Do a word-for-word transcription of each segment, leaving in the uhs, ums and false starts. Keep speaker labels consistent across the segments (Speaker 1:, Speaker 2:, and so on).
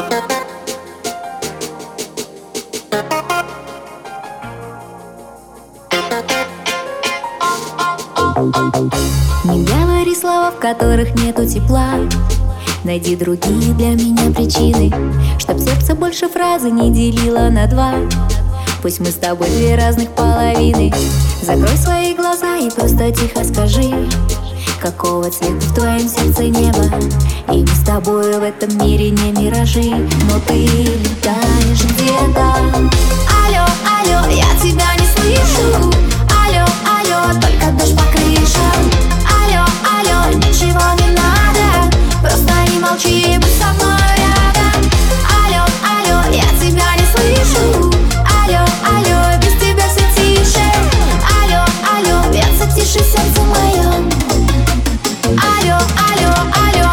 Speaker 1: Не говори слова, в которых нету тепла. Найди другие для меня причины, чтоб сердце больше фразы не делило на два. Пусть мы с тобой две разных половины. Закрой свои глаза и просто тихо скажи, какого цвета в твоем сердце небо. И мы с тобой в этом мире не миражи, но ты летаешь где-то. Алло, алло, я тебя не слышу. Алло, алло, только дождь по крышам. Алло, алло, ничего не надо, просто не молчи и будь со мной рядом. Алло, алло, я тебя не слышу. Алло, алло, без тебя все тише. Алло, алло, бьется тише сердце мое. Алло, алло, алло.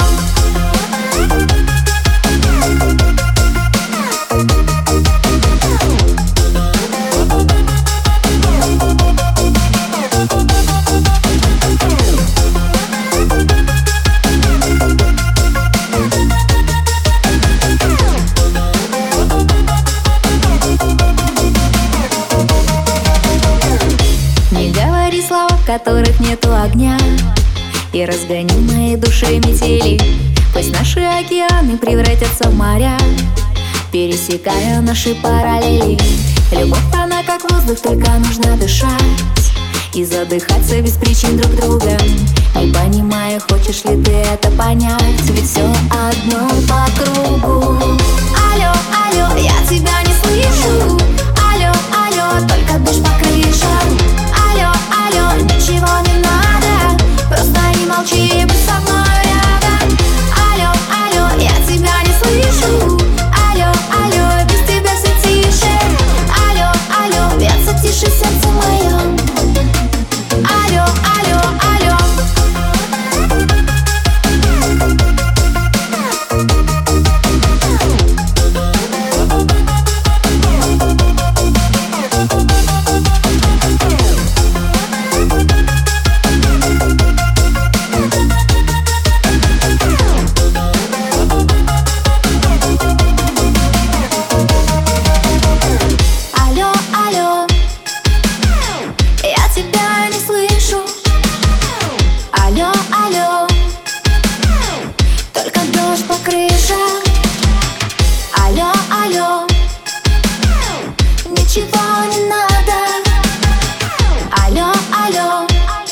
Speaker 1: Не говори слова, в которых нету огня, и разгони в моей душе метели. Пусть наши океаны превратятся в моря, пересекая наши параллели. Любовь, она как воздух, только нужно дышать и задыхаться без причин друг друга. Не понимаю, хочешь ли ты это понять, ведь все одно по кругу. Алло, алло, я тебя не слышу. Алло, алло, только дождь по крышам. Алло, алло, ничего не надо, просто не молчи и будь со мной рядом. Алло, алло, я тебя не слышу. Алло, алло, без тебя все тише. Алло, алло, бьется тише сердце мое. Алло, алло, алло. Алло, алло, я тебя не слышу. Алло, алло, только дождь по крышам. Алло, алло, ничего не надо. Алло, алло.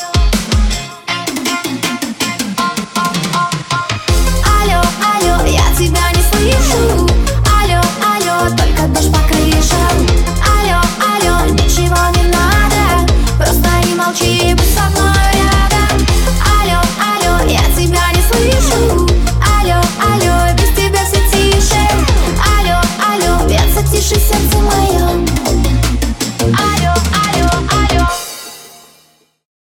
Speaker 1: Алло, алло, я тебя не слышу. Алло, алло, только дождь по крышам. Алло, алло, ничего не надо, просто не молчи и будь со мной рядом. Алло, алло, я тебя не слышу. Алло, алло, без тебя все тише. Алло, алло, бьется тише сердце.